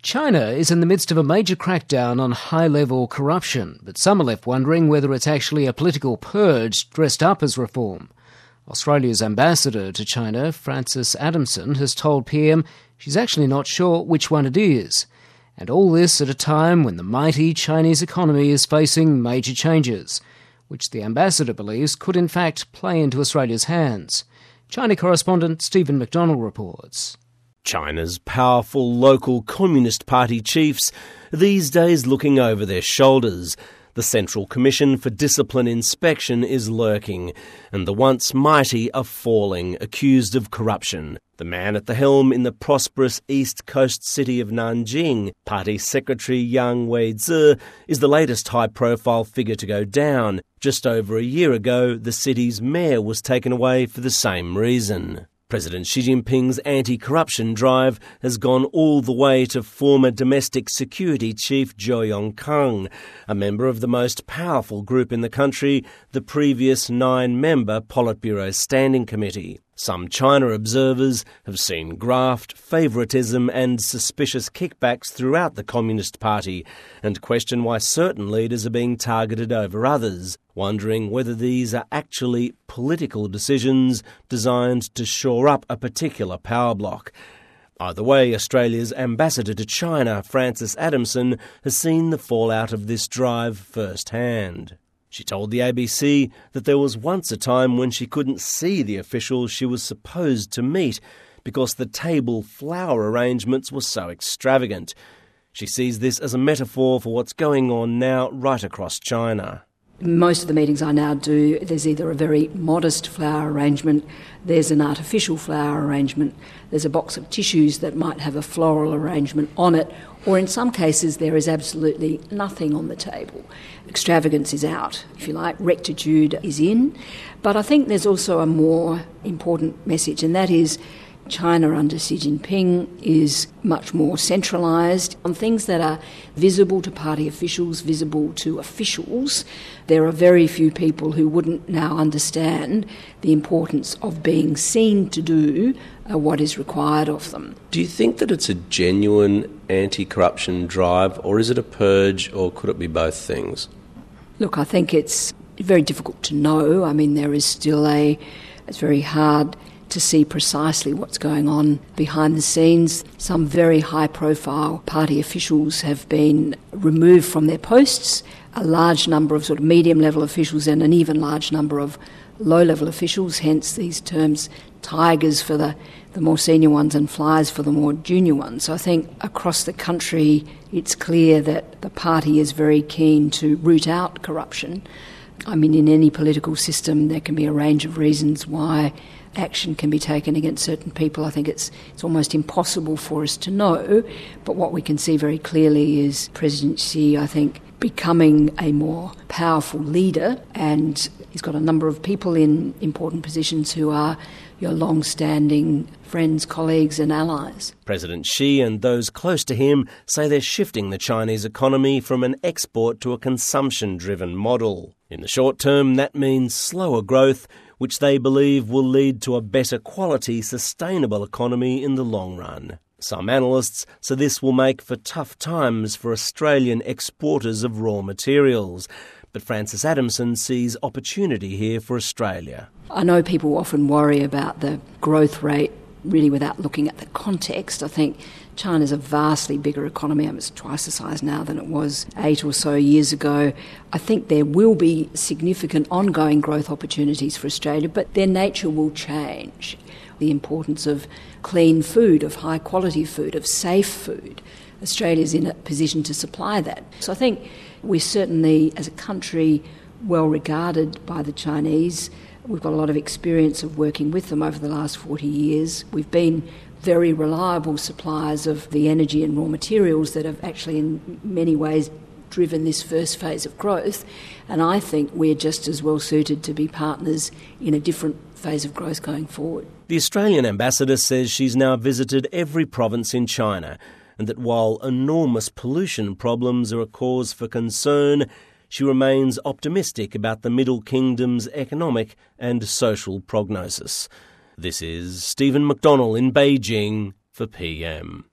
China is in the midst of a major crackdown on high-level corruption, but some are left wondering whether it's actually a political purge dressed up as reform. Australia's ambassador to China, Frances Adamson, has told PM she's actually not sure which one it is. And all this at a time when the mighty Chinese economy is facing major changes, which the ambassador believes could in fact play into Australia's hands. China correspondent Stephen McDonald reports. China's powerful local Communist Party chiefs are these days looking over their shoulders. The Central Commission for Discipline Inspection is lurking, and the once mighty are falling, accused of corruption. The man at the helm in the prosperous east coast city of Nanjing, Party Secretary Yang Weizi, is the latest high-profile figure to go down. Just over a year ago, the city's mayor was taken away for the same reason. President Xi Jinping's anti-corruption drive has gone all the way to former domestic security chief Zhou Yongkang, a member of the most powerful group in the country, the previous 9-member Politburo Standing Committee. Some China observers have seen graft, favouritism and suspicious kickbacks throughout the Communist Party and question why certain leaders are being targeted over others, wondering whether these are actually political decisions designed to shore up a particular power bloc. Either way, Australia's ambassador to China, Frances Adamson, has seen the fallout of this drive firsthand. She told the ABC that there was once a time when she couldn't see the officials she was supposed to meet because the table flower arrangements were so extravagant. She sees this as a metaphor for what's going on now right across China. Most of the meetings I now do, there's either a very modest flower arrangement, there's an artificial flower arrangement, there's a box of tissues that might have a floral arrangement on it, or in some cases there is absolutely nothing on the table. Extravagance is out, if you like, rectitude is in. But I think there's also a more important message, and that is China under Xi Jinping is much more centralised on things that are visible to party officials, visible to officials. There are very few people who wouldn't now understand the importance of being seen to do what is required of them. Do you think that it's a genuine anti-corruption drive, or is it a purge, or could it be both things? Look, I think it's very difficult to know. I mean, there is still it's very hard to see precisely what's going on behind the scenes. Some very high-profile party officials have been removed from their posts, a large number of sort of medium-level officials and an even large number of low-level officials, hence these terms tigers for the more senior ones and flies for the more junior ones. So I think across the country it's clear that the party is very keen to root out corruption. I mean, in any political system there can be a range of reasons why action can be taken against certain people. I think it's almost impossible for us to know, but what we can see very clearly is President Xi, I think, becoming a more powerful leader, and he's got a number of people in important positions who are your long-standing friends, colleagues and allies. President Xi and those close to him say they're shifting the Chinese economy from an export to a consumption-driven model. In the short term, that means slower growth, which they believe will lead to a better quality, sustainable economy in the long run. Some analysts say this will make for tough times for Australian exporters of raw materials. But Frances Adamson sees opportunity here for Australia. I know people often worry about the growth rate really without looking at the context. I think China's a vastly bigger economy. It's twice the size now than it was 8 or so years ago. I think there will be significant ongoing growth opportunities for Australia, but their nature will change. The importance of clean food, of high quality food, of safe food. Australia's in a position to supply that. So I think we're certainly, as a country, well regarded by the Chinese. We've got a lot of experience of working with them over the last 40 years. We've been very reliable suppliers of the energy and raw materials that have actually in many ways driven this first phase of growth. And I think we're just as well suited to be partners in a different phase of growth going forward. The Australian ambassador says she's now visited every province in China, and that while enormous pollution problems are a cause for concern, she remains optimistic about the Middle Kingdom's economic and social prognosis. This is Stephen McDonald in Beijing for PM.